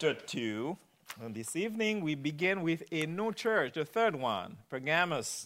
chapter 2. And this evening we begin with a new church, the third one, Pergamos.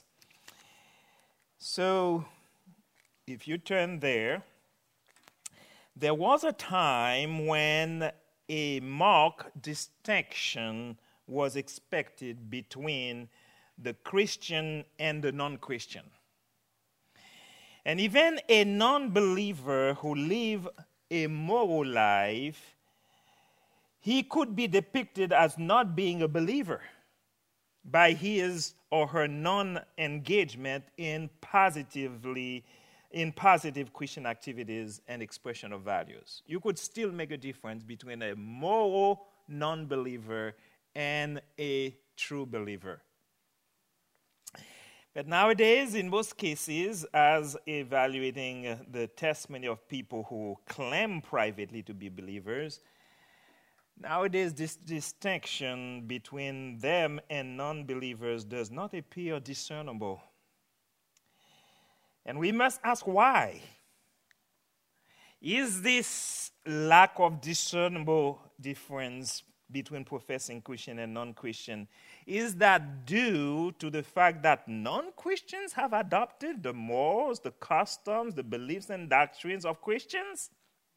So, if you turn there was a time when a marked distinction was expected between the Christian and the non-Christian. And even a non-believer who lived a moral life, he could be depicted as not being a believer by his or her non-engagement in positive Christian activities and expression of values. You could still make a difference between a moral non-believer and a true believer. But nowadays, in most cases, as evaluating the testimony of people who claim privately to be believers, nowadays this distinction between them and non-believers does not appear discernible. And we must ask why. Is this lack of discernible difference between professing Christian and non-Christian, is that due to the fact that non-Christians have adopted the morals, the customs, the beliefs and doctrines of Christians?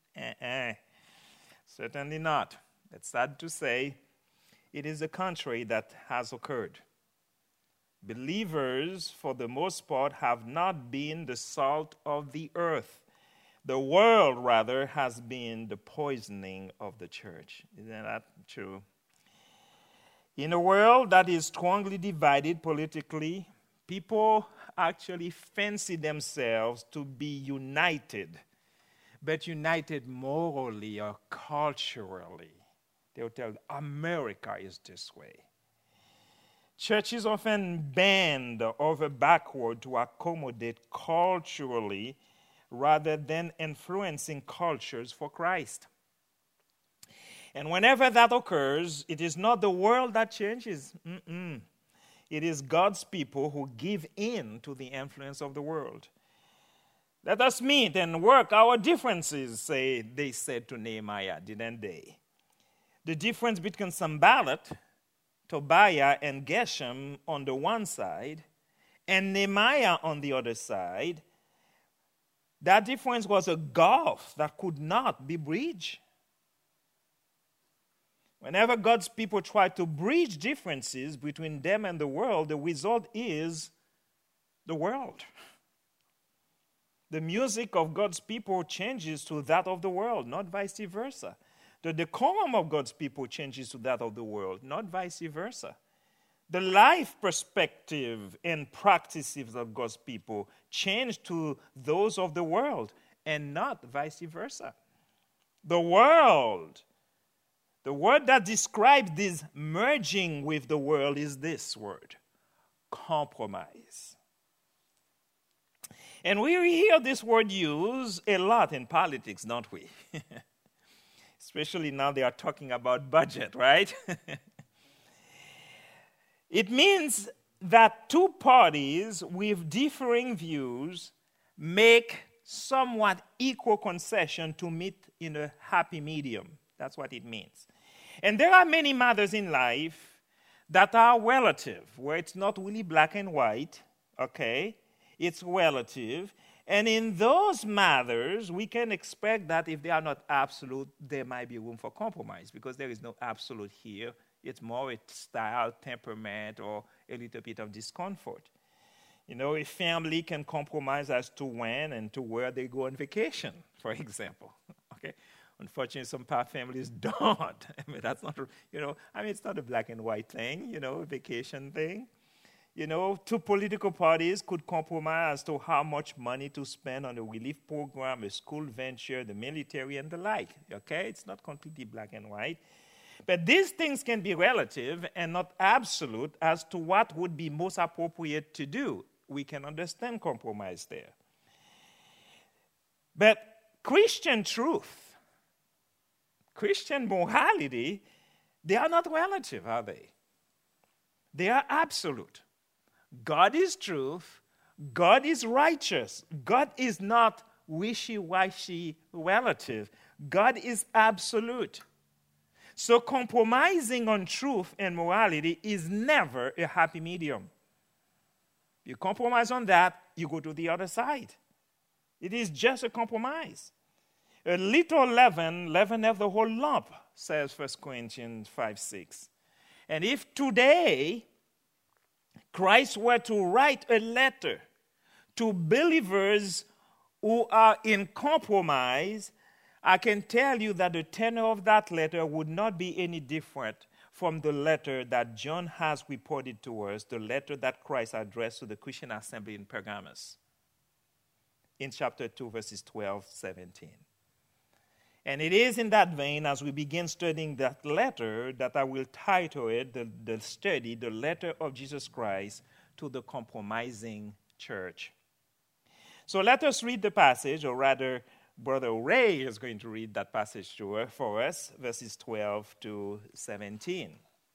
Certainly not. It's sad to say, it is the contrary that has occurred. Believers, for the most part, have not been the salt of the earth. The world, rather, has been the poisoning of the church. Isn't that true? In a world that is strongly divided politically, people actually fancy themselves to be united, but united morally or culturally. They will tell America is this way. Churches often bend over backward to accommodate culturally rather than influencing cultures for Christ. And whenever that occurs, it is not the world that changes. It is God's people who give in to the influence of the world. Let us meet and work our differences, they said to Nehemiah, didn't they? The difference between Sanballat, Tobiah, and Geshem on the one side, and Nehemiah on the other side, that difference was a gulf that could not be bridged. Whenever God's people try to bridge differences between them and the world, the result is the world. The music of God's people changes to that of the world, not vice versa. The decorum of God's people changes to that of the world, not vice versa. The life perspective and practices of God's people change to those of the world and not vice versa. The word that describes this merging with the world is this word, compromise. And we hear this word used a lot in politics, don't we? Especially now they are talking about budget, right? It means that two parties with differing views make somewhat equal concession to meet in a happy medium. That's what it means. And there are many matters in life that are relative, where it's not really black and white, okay? It's relative. And in those matters, we can expect that if they are not absolute, there might be room for compromise, because there is no absolute here. It's more a style, temperament, or a little bit of discomfort. You know, a family can compromise as to when and to where they go on vacation, for example. Okay? Unfortunately, some families don't. I mean, that's not, it's not a black and white thing, vacation thing. Two political parties could compromise as to how much money to spend on a relief program, a school venture, the military, and the like. Okay? It's not completely black and white. But these things can be relative and not absolute as to what would be most appropriate to do. We can understand compromise there. But Christian truth, Christian morality, they are not relative, are they? They are absolute. God is truth. God is righteous. God is not wishy-washy relative. God is absolute. So compromising on truth and morality is never a happy medium. You compromise on that, you go to the other side. It is just a compromise. A little leaven leaveneth the whole lump, says 1 Corinthians 5:6. And if today Christ were to write a letter to believers who are in compromise, I can tell you that the tenor of that letter would not be any different from the letter that John has reported to us, the letter that Christ addressed to the Christian assembly in Pergamos, in chapter 2, verses 12, 17. And it is in that vein, as we begin studying that letter, that I will title it, the study, the letter of Jesus Christ to the compromising church. So let us read the passage, or rather, Brother Ray is going to read that passage for us, verses 12 to 17.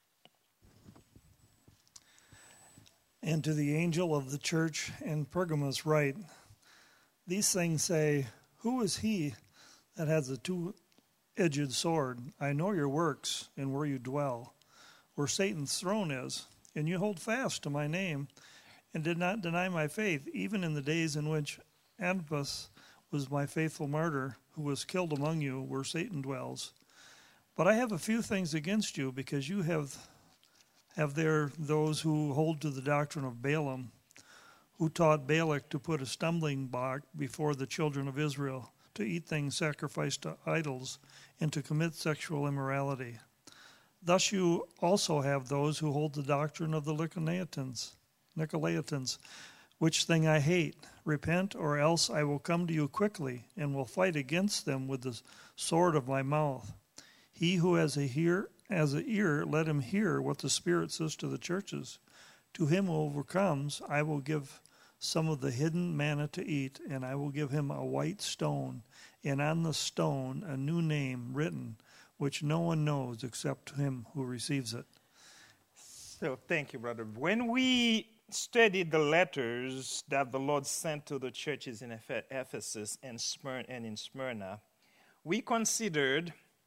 And to the angel of the church in Pergamos write, these things say, who is he that has a two-edged sword? I know your works and where you dwell, where Satan's throne is, and you hold fast to my name, and did not deny my faith, even in the days in which Antipas was my faithful martyr, who was killed among you, where Satan dwells. But I have a few things against you, because you have there those who hold to the doctrine of Balaam, who taught Balak to put a stumbling block before the children of Israel, to eat things sacrificed to idols, and to commit sexual immorality. Thus you also have those who hold the doctrine of the Nicolaitans, which thing I hate. Repent, or else I will come to you quickly, and will fight against them with the sword of my mouth. He who has an ear, let him hear what the Spirit says to the churches. To him who overcomes, I will give some of the hidden manna to eat, and I will give him a white stone, and on the stone a new name written, which no one knows except him who receives it. So thank you, brother. When we studied the letters that the Lord sent to the churches in Ephesus and in Smyrna, we considered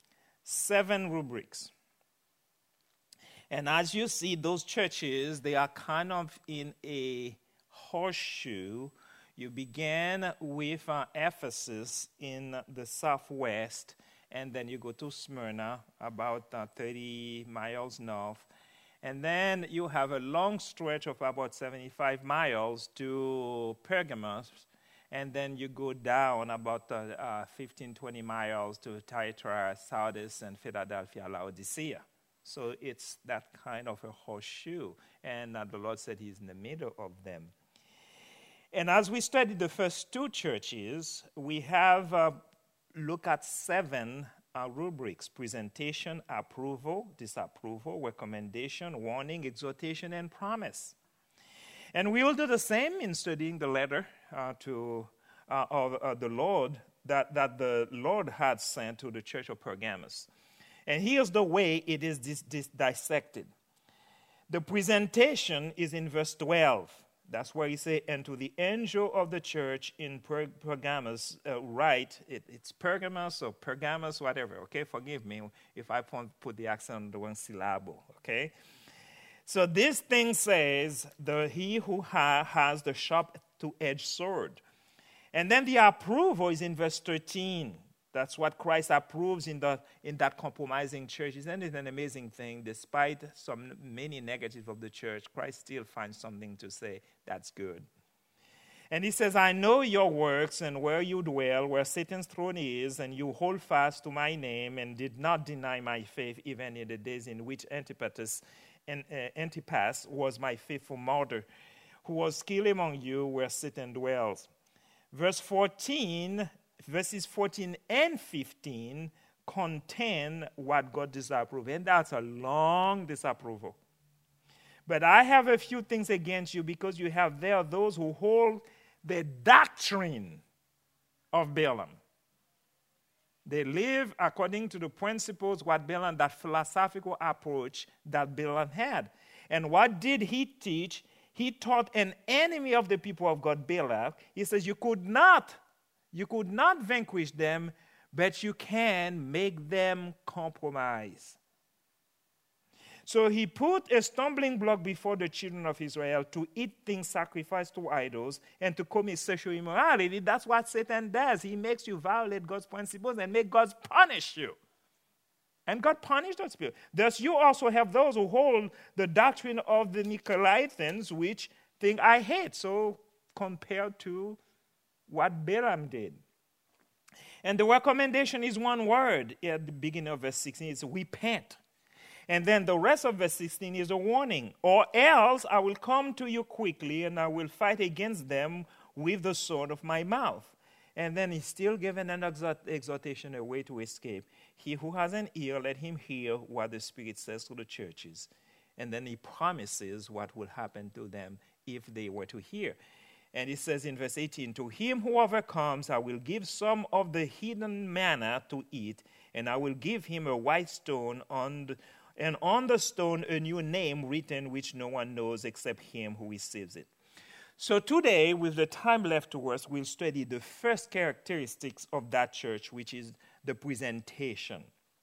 7 rubrics. And as you see, those churches, they are kind of in a horseshoe. You began with Ephesus in the southwest, and then you go to Smyrna, about 30 miles north. And then you have a long stretch of about 75 miles to Pergamos, and then you go down about 15, 20 miles to Thyatira, Sardis, and Philadelphia, Laodicea. So it's that kind of a horseshoe, and the Lord said he's in the middle of them. And as we studied the first 2 churches, we have looked at 7 rubrics: presentation, approval, disapproval, recommendation, warning, exhortation, and promise. And we will do the same in studying the letter of the Lord that the Lord had sent to the church of Pergamos. And here's the way it is dissected. The presentation is in verse 12. That's where he says, and to the angel of the church in Pergamos, write, it's Pergamos or Pergamos, whatever, okay? Forgive me if I put the accent on the one syllable, okay? So this thing says, he who has the sharp two-edged sword. And then the approval is in verse 13. That's what Christ approves in that compromising church. Isn't it an amazing thing? Despite many negatives of the church, Christ still finds something to say that's good. And he says, I know your works and where you dwell, where Satan's throne is, and you hold fast to my name and did not deny my faith, even in the days in which Antipas was my faithful martyr, who was killed among you where Satan dwells. Verses 14 and 15 contain what God disapproves, and that's a long disapproval. But I have a few things against you, because you have there those who hold the doctrine of Balaam. They live according to the principles, that philosophical approach that Balaam had. And what did he teach? He taught an enemy of the people of God, Balak. He says you could not vanquish them, but you can make them compromise. So he put a stumbling block before the children of Israel to eat things sacrificed to idols and to commit sexual immorality. That's what Satan does. He makes you violate God's principles and make God punish you. And God punished those people. Thus, you also have those who hold the doctrine of the Nicolaitans, which think I hate. So compared to what Balaam did. And the recommendation is one word at the beginning of verse 16. It's repent. And then the rest of verse 16 is a warning. Or else I will come to you quickly and I will fight against them with the sword of my mouth. And then he's still given an exhortation, a way to escape. He who has an ear, let him hear what the Spirit says to the churches. And then he promises what will happen to them if they were to hear. And he says in verse 18, to him who overcomes, I will give some of the hidden manna to eat, and I will give him a white stone and on the stone a new name written which no one knows except him who receives it. So today, with the time left to us, we'll study the first characteristics of that church, which is the presentation.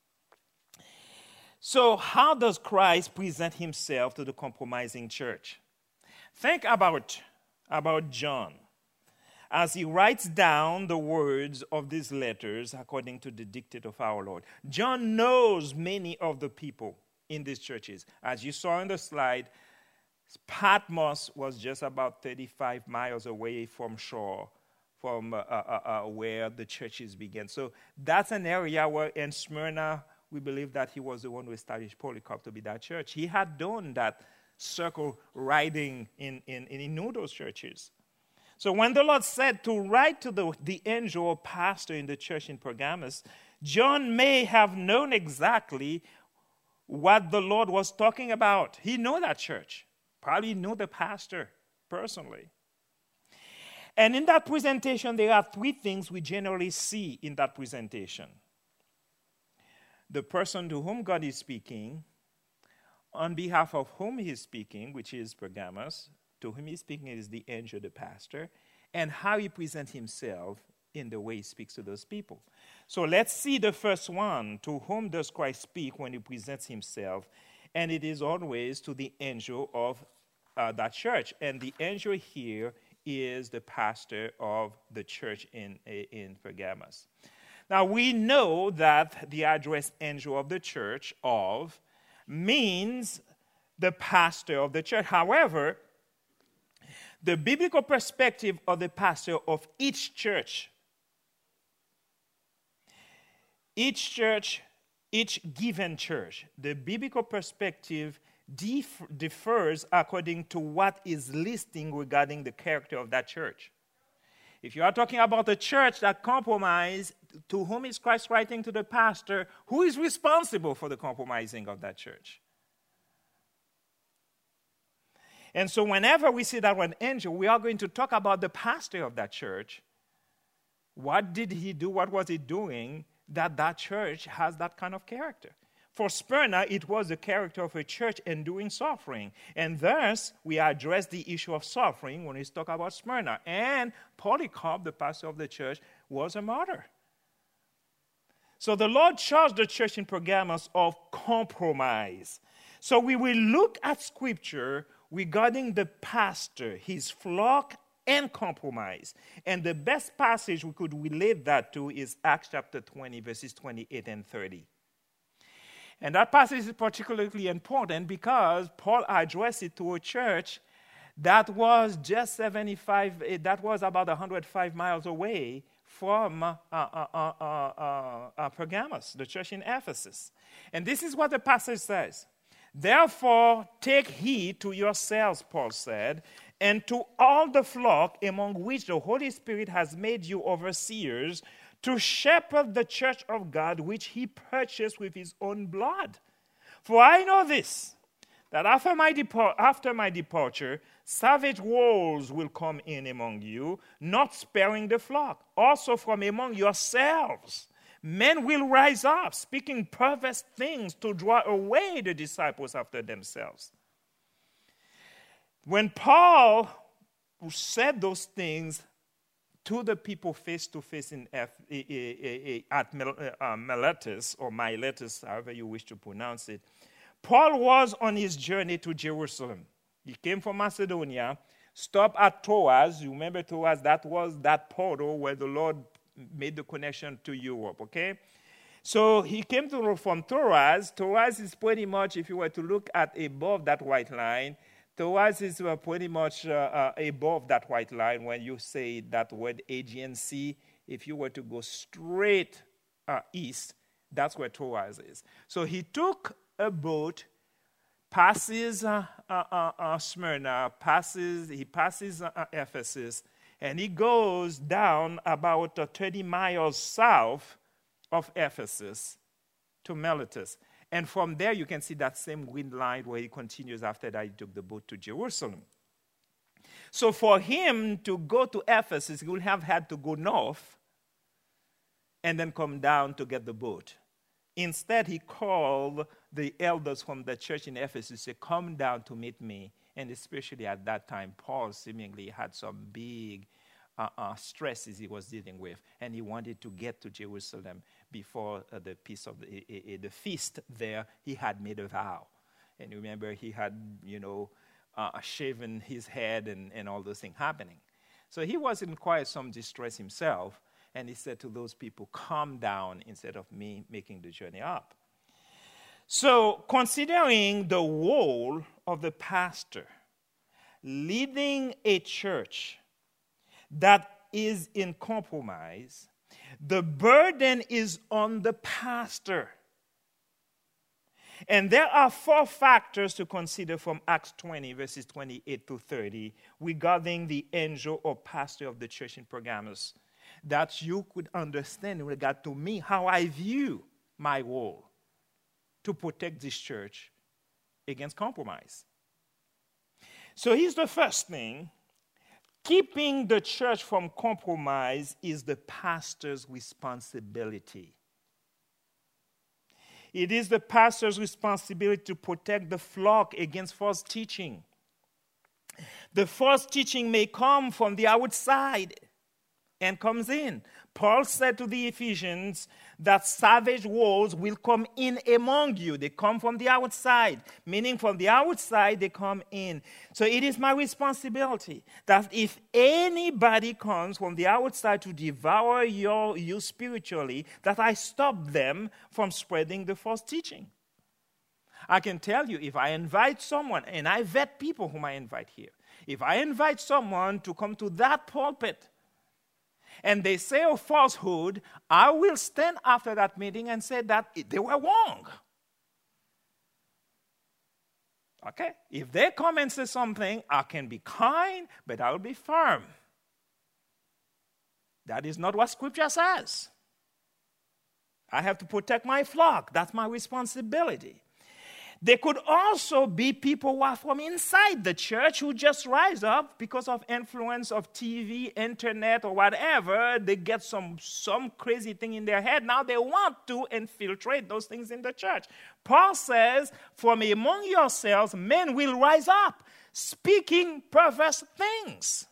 So how does Christ present himself to the compromising church? Think about John as he writes down the words of these letters according to the dictate of our Lord. John knows many of the people in these churches. As you saw on the slide, Patmos was just about 35 miles away from shore, from where the churches began. So that's an area where in Smyrna, we believe that he was the one who established Polycarp to be that church. He had done that circle riding in knew those churches. So when the Lord said to write to the angel or pastor in the church in Pergamos, John may have known exactly what the Lord was talking about. He knew that church, probably knew the pastor personally. And in that presentation, there are three things we generally see in that presentation. The person to whom God is speaking, on behalf of whom he is speaking, which is Pergamos, to whom he is speaking is the angel, the pastor, and how he presents himself in the way he speaks to those people. So let's see the first one. To whom does Christ speak when he presents himself? And it is always to the angel of that church. And the angel here is the pastor of the church in Pergamos. Now we know that the address angel of the church of means the pastor of the church. However, the biblical perspective of the pastor of each given church, the biblical perspective differs according to what is listing regarding the character of that church. If you are talking about a church that compromised, to whom is Christ writing to the pastor? Who is responsible for the compromising of that church? And so whenever we see that one angel, we are going to talk about the pastor of that church. What did he do? What was he doing that church has that kind of character? For Smyrna, it was the character of a church enduring suffering. And thus, we address the issue of suffering when we talk about Smyrna. And Polycarp, the pastor of the church, was a martyr. So the Lord charged the church in Pergamos of compromise. So we will look at Scripture regarding the pastor, his flock, and compromise. And the best passage we could relate that to is Acts chapter 20, verses 28 and 30. And that passage is particularly important because Paul addressed it to a church that was just that was about 105 miles away from Pergamos, the church in Ephesus. And this is what the passage says. Therefore, take heed to yourselves, Paul said, and to all the flock among which the Holy Spirit has made you overseers, to shepherd the church of God, which he purchased with his own blood. For I know this, that after my departure, savage wolves will come in among you, not sparing the flock. Also from among yourselves, men will rise up, speaking perverse things to draw away the disciples after themselves. When Paul said those things to the people face to face at Miletus, or Miletus, however you wish to pronounce it, Paul was on his journey to Jerusalem. He came from Macedonia, stopped at Troas. You remember Troas? That was that portal where the Lord made the connection to Europe, okay? So he came from Troas. Troas is pretty much, if you were to look at above that white line, Troas is pretty much above that white line when you say that word Aegean Sea. If you were to go straight east, that's where Troas is. So he took a boat, passes Smyrna, he passes Ephesus, and he goes down about 30 miles south of Ephesus to Miletus. And from there, you can see that same green line where he continues after that he took the boat to Jerusalem. So for him to go to Ephesus, he would have had to go north and then come down to get the boat. Instead, he called the elders from the church in Ephesus and said, come down to meet me. And especially at that time, Paul seemingly had some big stresses he was dealing with, and he wanted to get to Jerusalem before the feast there. He had made a vow. And remember, he had, shaven his head and all those things happening. So he was in quite some distress himself. And he said to those people, calm down instead of me making the journey up. So considering the role of the pastor, leading a church that is in compromise, the burden is on the pastor. And there are 4 factors to consider from Acts 20, verses 28 to 30, regarding the angel or pastor of the church in Pergamos, that you could understand in regard to me, how I view my role to protect this church against compromise. So here's the first thing. Keeping the church from compromise is the pastor's responsibility. It is the pastor's responsibility to protect the flock against false teaching. The false teaching may come from the outside and comes in. Paul said to the Ephesians that savage wolves will come in among you. They come from the outside, meaning from the outside they come in. So it is my responsibility that if anybody comes from the outside to devour you spiritually, that I stop them from spreading the false teaching. I can tell you, if I invite someone, and I vet people whom I invite here, if I invite someone to come to that pulpit, and they say a falsehood, I will stand after that meeting and say that they were wrong. Okay? If they come and say something, I can be kind, but I will be firm. That is not what Scripture says. I have to protect my flock. That's my responsibility. There could also be people who are from inside the church who just rise up because of influence of TV, internet, or whatever. They get some crazy thing in their head. Now they want to infiltrate those things in the church. Paul says, from among yourselves, men will rise up, speaking perverse things.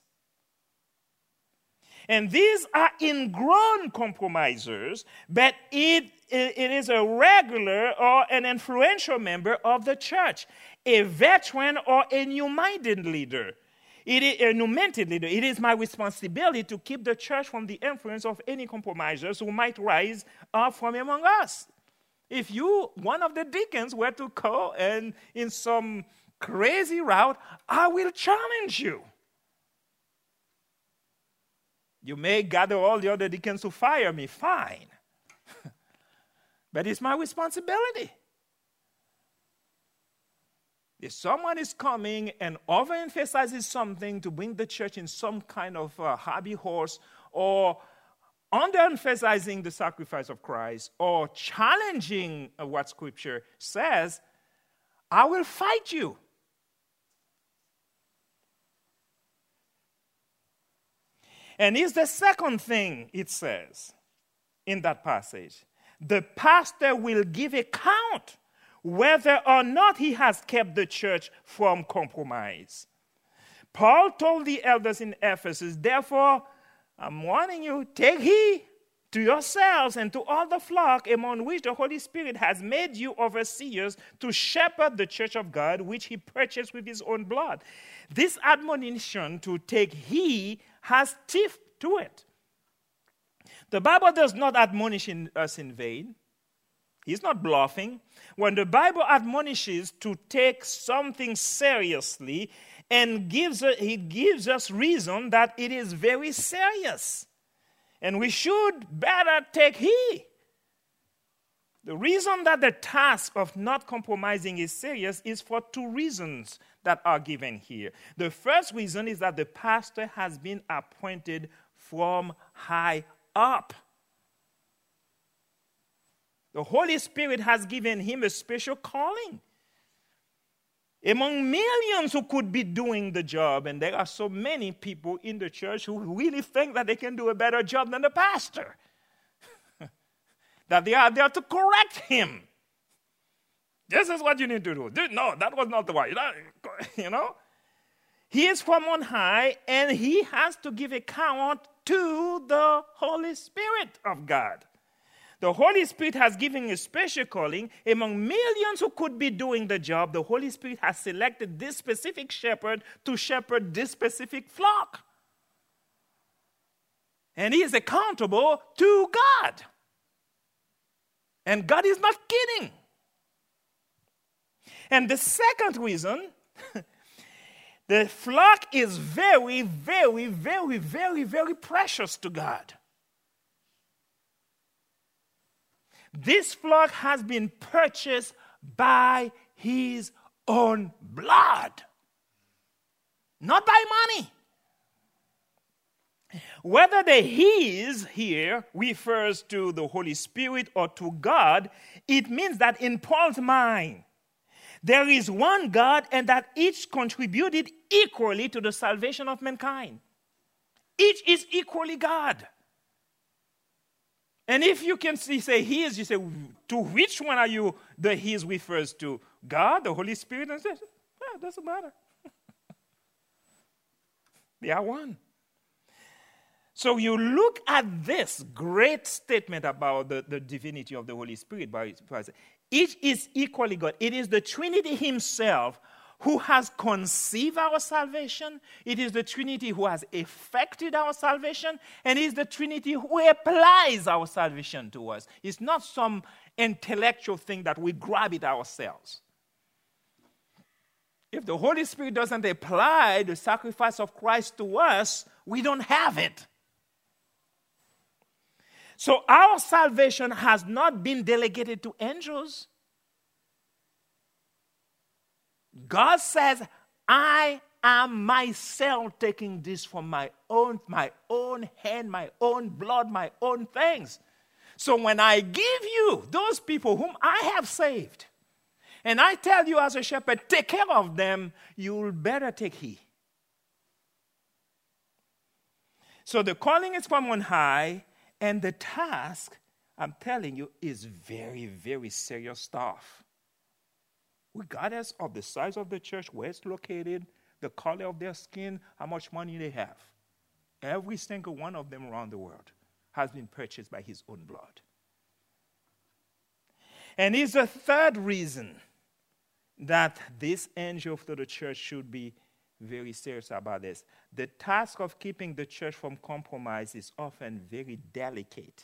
And these are ingrown compromisers, but it is a regular or an influential member of the church, a veteran or a new-minded leader. It is a new-minded leader. It is my responsibility to keep the church from the influence of any compromisers who might rise up from among us. If one of the deacons, were to go and in some crazy route, I will challenge you. You may gather all the other deacons to fire me, fine. But it's my responsibility. If someone is coming and overemphasizes something to bring the church in some kind of hobby horse, or underemphasizing the sacrifice of Christ, or challenging what Scripture says, I will fight you. And here's the second thing it says in that passage. The pastor will give account whether or not he has kept the church from compromise. Paul told the elders in Ephesus, therefore, I'm warning you, take heed to yourselves and to all the flock among which the Holy Spirit has made you overseers to shepherd the church of God, which he purchased with his own blood. This admonition to take heed has teeth to it. The Bible does not admonish us in vain. He's not bluffing. When the Bible admonishes to take something seriously and he gives us reason that it is very serious. And we should better take heed. The reason that the task of not compromising is serious is for two reasons that are given here. The first reason is that the pastor has been appointed from high up. The Holy Spirit has given him a special calling. Among millions who could be doing the job, and there are so many people in the church who really think that they can do a better job than the pastor. That they are there to correct him. This is what you need to do. No, that was not the way. You know? He is from on high, and he has to give account to the Holy Spirit of God. The Holy Spirit has given a special calling. Among millions who could be doing the job, the Holy Spirit has selected this specific shepherd to shepherd this specific flock. And he is accountable to God. And God is not kidding. And the second reason, the flock is very, very, very, very, very precious to God. This flock has been purchased by his own blood, not by money. Whether the his here refers to the Holy Spirit or to God, it means that in Paul's mind, there is one God and that each contributed equally to the salvation of mankind. Each is equally God. And if you can say his, you say, to which one are you, the his refers to? God, the Holy Spirit? And says, it doesn't matter. They are one. So you look at this great statement about the divinity of the Holy Spirit. Each is equally God. It is the Trinity himself who has conceived our salvation. It is the Trinity who has effected our salvation. And it is the Trinity who applies our salvation to us. It's not some intellectual thing that we grab it ourselves. If the Holy Spirit doesn't apply the sacrifice of Christ to us, we don't have it. So our salvation has not been delegated to angels. God says, I am myself taking this from my own hand, my own blood, my own things. So when I give you those people whom I have saved, and I tell you as a shepherd, take care of them, you'll better take heed. So the calling is from on high, and the task, I'm telling you, is very, very serious stuff. Regardless of the size of the church, where it's located, the color of their skin, how much money they have. Every single one of them around the world has been purchased by his own blood. And it's the third reason that this angel to the church should be very serious about this. The task of keeping the church from compromise is often very delicate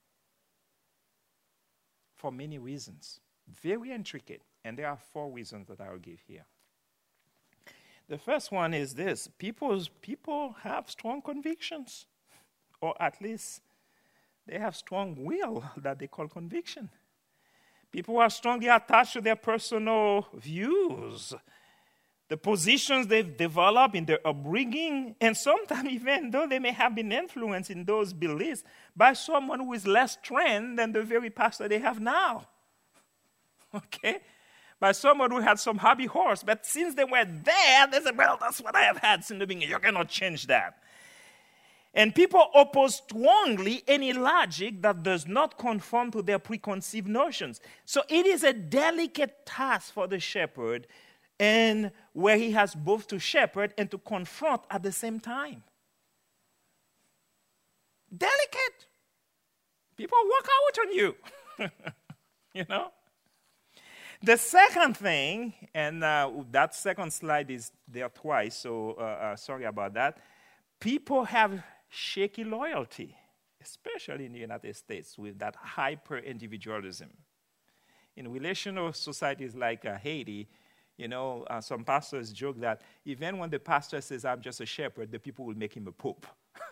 for many reasons. Very intricate. And there are 4 reasons that I will give here. The first one is this. People have strong convictions. Or at least they have strong will that they call conviction. People are strongly attached to their personal views, the positions they've developed in their upbringing, and sometimes even though they may have been influenced in those beliefs by someone who is less trained than the very pastor they have now. Okay? By someone who had some hobby horse, but since they were there, they said, well, that's what I have had since the beginning. You cannot change that. And people oppose strongly any logic that does not conform to their preconceived notions. So it is a delicate task for the shepherd, and where he has both to shepherd and to confront at the same time. Delicate. People walk out on you. You know? The second thing, and that second slide is there twice, so sorry about that. People have shaky loyalty, especially in the United States, with that hyper-individualism. In relational societies like Haiti, you know, some pastors joke that even when the pastor says, I'm just a shepherd, the people will make him a pope.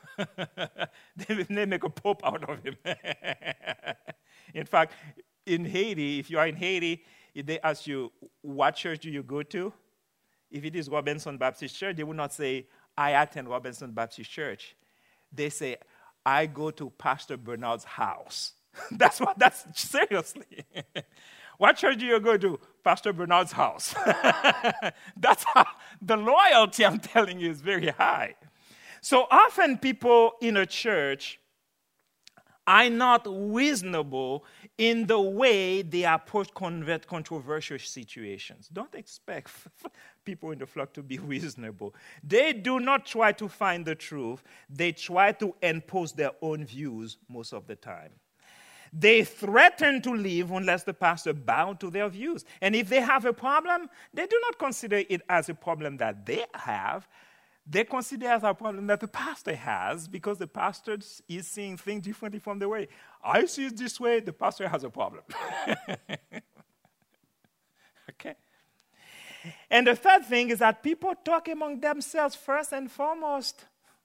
They make a pope out of him. In fact, in Haiti, if you are in Haiti, if they ask you, what church do you go to? If it is Robinson Baptist Church, they will not say, I attend Robinson Baptist Church. They say, I go to Pastor Bernard's house. That's seriously. What church do you go to? Pastor Bernard's house. That's how the loyalty, I'm telling you, is very high. So often people in a church are not reasonable in the way they approach controversial situations. Don't expect people in the flock to be reasonable. They do not try to find the truth. They try to impose their own views most of the time. They threaten to leave unless the pastor bows to their views. And if they have a problem, they do not consider it as a problem that they have. They consider it as a problem that the pastor has, because the pastor is seeing things differently from the way I see it this way. The pastor has a problem. Okay? And the third thing is that people talk among themselves first and foremost.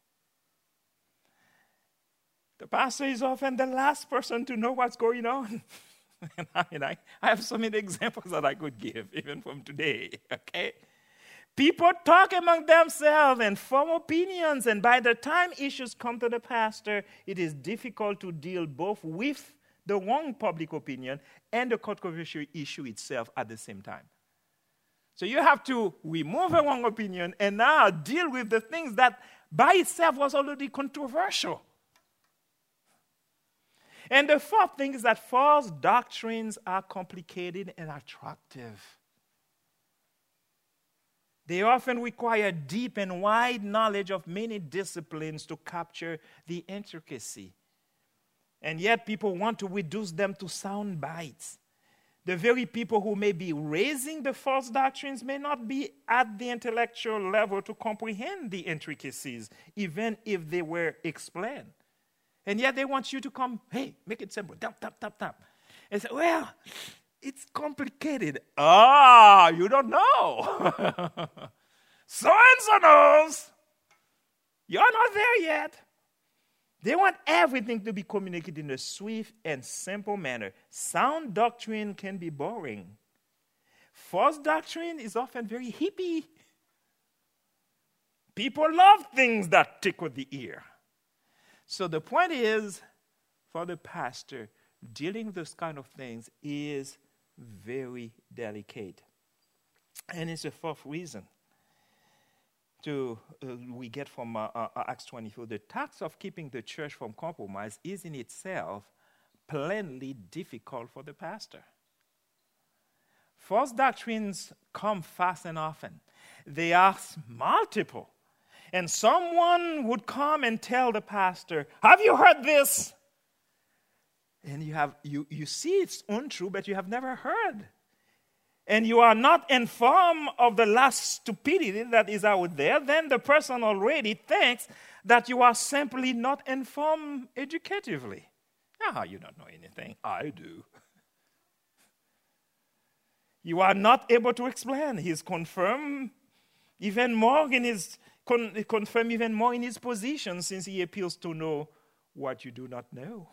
The pastor is often the last person to know what's going on. And I have so many examples that I could give, even from today, okay? People talk among themselves and form opinions, and by the time issues come to the pastor, it is difficult to deal both with the wrong public opinion and the controversial issue itself at the same time. So you have to remove a wrong opinion and now deal with the things that by itself was already controversial. And the fourth thing is that false doctrines are complicated and attractive. They often require deep and wide knowledge of many disciplines to capture the intricacy. And yet people want to reduce them to sound bites. The very people who may be raising the false doctrines may not be at the intellectual level to comprehend the intricacies, even if they were explained. And yet they want you to come, hey, make it simple, tap, tap, tap, tap. And say, well, it's complicated. You don't know. So-and-so knows. You're not there yet. They want everything to be communicated in a swift and simple manner. Sound doctrine can be boring. False doctrine is often very hippie. People love things that tickle the ear. So the point is, for the pastor, dealing with those kind of things is very delicate. And it's a fourth reason we get from Acts 24. The task of keeping the church from compromise is in itself plainly difficult for the pastor. False doctrines come fast and often. They are multiple. And someone would come and tell the pastor, have you heard this? And you see it's untrue, but you have never heard. And you are not informed of the last stupidity that is out there, then the person already thinks that you are simply not informed educatively. You don't know anything. I do. You are not able to explain. He's confirmed even more in his position, since he appeals to know what you do not know.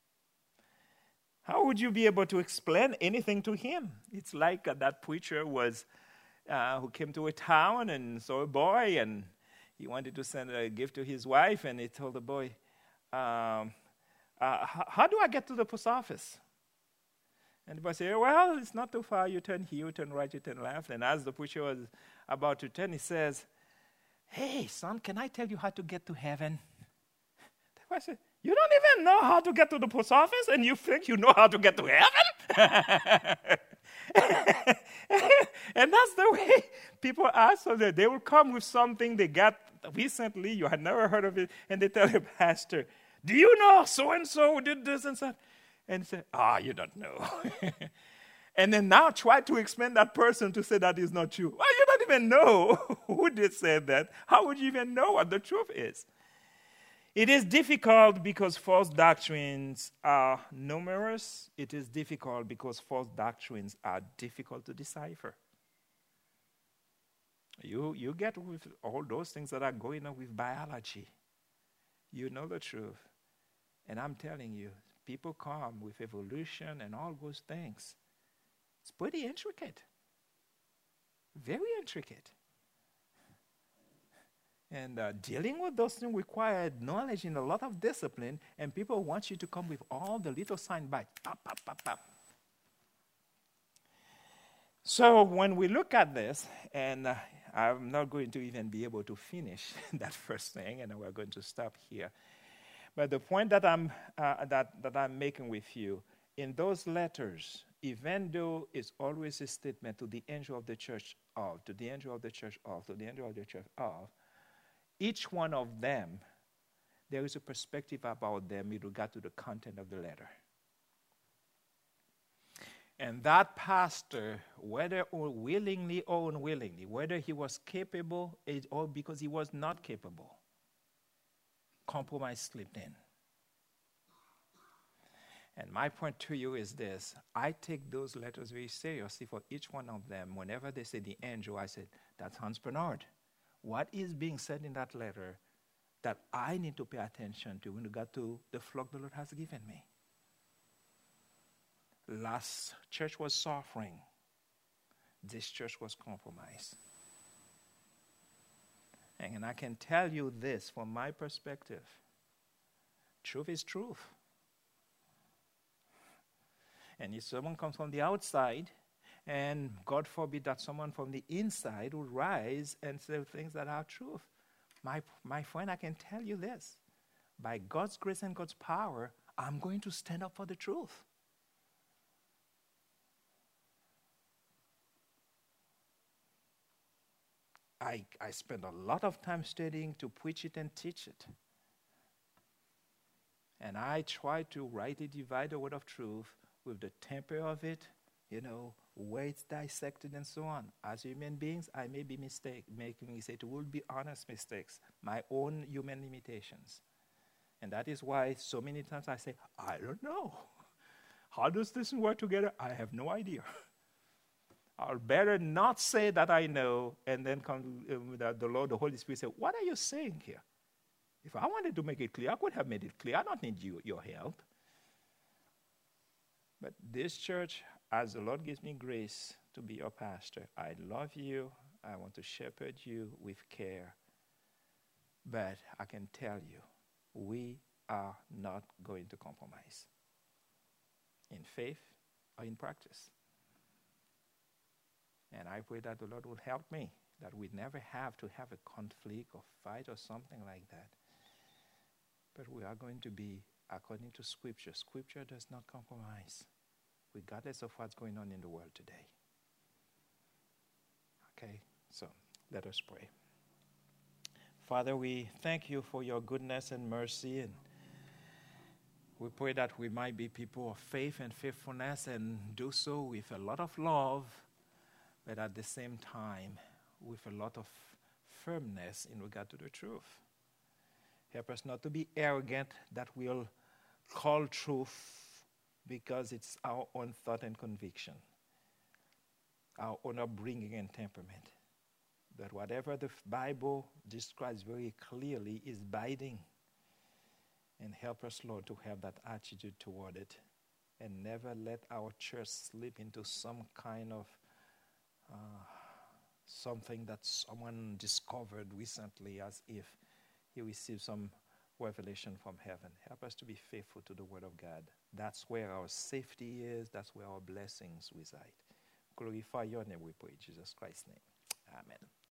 How would you be able to explain anything to him? It's like that preacher who came to a town and saw a boy, and he wanted to send a gift to his wife, and he told the boy, how do I get to the post office? And the boy said, well, it's not too far. You turn here, you turn right, you turn left. And as the preacher was about to turn, he says, hey, son, can I tell you how to get to heaven? The boy said, you don't even know how to get to the post office, and you think you know how to get to heaven? And that's the way people are. So that they will come with something they got recently, you had never heard of it, and they tell the pastor, Do you know so-and-so who did this and that? And say, you don't know. And then now try to explain that person to say that is not true. Well, you don't even know who did say that. How would you even know what the truth is? It is difficult because false doctrines are numerous. It is difficult because false doctrines are difficult to decipher. You get with all those things that are going on with biology. You know the truth. And I'm telling you, people come with evolution and all those things. It's pretty intricate. Very intricate. And dealing with those things required knowledge and a lot of discipline, and people want you to come with all the little sign bites. Pop, pop, pop, pop. So when we look at this, and I'm not going to even be able to finish that first thing, and we're going to stop here. But the point that I'm making with you, in those letters, even though it's always a statement to the angel of the church of, to the angel of the church of, to the angel of the church of, each one of them, there is a perspective about them with regard to the content of the letter. And that pastor, whether willingly or unwillingly, whether he was capable or because he was not capable, compromise slipped in. And my point to you is this. I take those letters very seriously for each one of them. Whenever they say the angel, I said, that's Hans Bernard. What is being said in that letter that I need to pay attention to in regard to the flock the Lord has given me? Last church was suffering. This church was compromised. And I can tell you this from my perspective. Truth is truth. And if someone comes from the outside, and God forbid that someone from the inside would rise and say things that are truth, my friend, I can tell you this. By God's grace and God's power, I'm going to stand up for the truth. I spend a lot of time studying to preach it and teach it. And I try to rightly divide the word of truth with the temper of it, where it's dissected and so on. As human beings, I may be making mistakes. It will be honest mistakes, my own human limitations. And that is why so many times I say, I don't know. How does this work together? I have no idea. I'll better not say that I know, and then come the Lord, the Holy Spirit say, what are you saying here? If I wanted to make it clear, I could have made it clear. I don't need your help. But this church, as the Lord gives me grace to be your pastor, I love you. I want to shepherd you with care. But I can tell you, we are not going to compromise in faith or in practice. And I pray that the Lord will help me, that we never have to have a conflict or fight or something like that. But we are going to be according to Scripture. Scripture does not compromise, regardless of what's going on in the world today. Okay, so let us pray. Father, we thank you for your goodness and mercy, and we pray that we might be people of faith and faithfulness and do so with a lot of love, but at the same time with a lot of firmness in regard to the truth. Help us not to be arrogant that we'll call truth because it's our own thought and conviction, our own upbringing and temperament. But whatever the Bible describes very clearly is binding. And help us, Lord, to have that attitude toward it and never let our church slip into some kind of something that someone discovered recently as if he received some revelation from heaven. Help us to be faithful to the Word of God. That's where our safety is. That's where our blessings reside. Glorify your name, we pray, in Jesus Christ's name. Amen.